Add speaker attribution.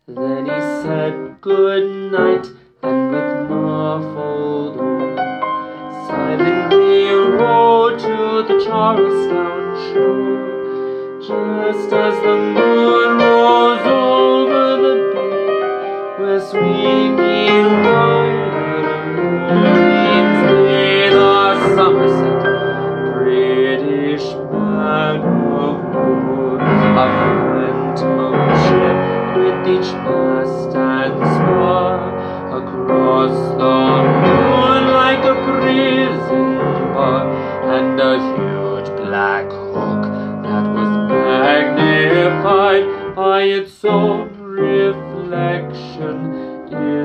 Speaker 1: Then he said good night, and with muffled oar silently rowed to the Charlestown shore. Just as the moon rose over the bay, where swinging wide of Orleans lay the Somerset, British man of war, a phantom ship with each mast and spar, across the moon like a prison bar, and a huge black hook that was magnified by its own reflection in